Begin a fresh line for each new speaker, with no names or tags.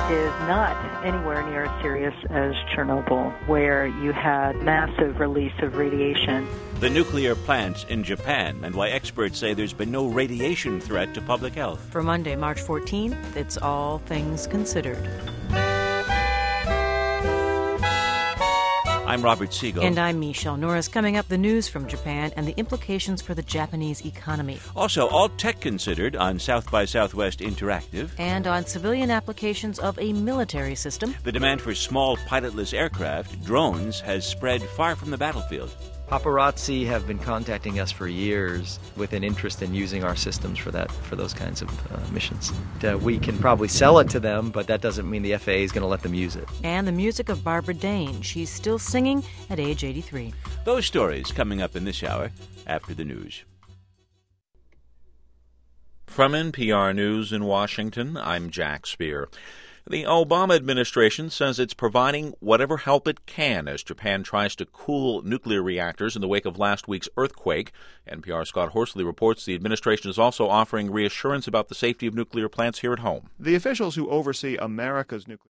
is not anywhere near as serious as Chernobyl, where you had massive release of radiation.
The nuclear plants in Japan and why experts say there's been no radiation threat to public health.
For Monday, March 14th, it's All Things Considered.
I'm Robert Siegel.
And I'm Michelle Norris. Coming up, the news from Japan and the implications for the Japanese economy.
Also, All Tech Considered on South by Southwest Interactive.
And on civilian applications of a military system.
The demand for small pilotless aircraft, drones, has spread far from the battlefield.
Paparazzi have been contacting us for years with an interest in using our systems for those kinds of missions. We can probably sell it to them, but that doesn't mean the FAA is going to let them use it.
And the music of Barbara Dane. She's still singing at age 83.
Those stories coming up in this hour after the news.
From NPR News in Washington, I'm Jack Speer. The Obama administration says it's providing whatever help it can as Japan tries to cool nuclear reactors in the wake of last week's earthquake. NPR's Scott Horsley reports the administration is also offering reassurance about the safety of nuclear plants here at home.
The officials who oversee America's nuclear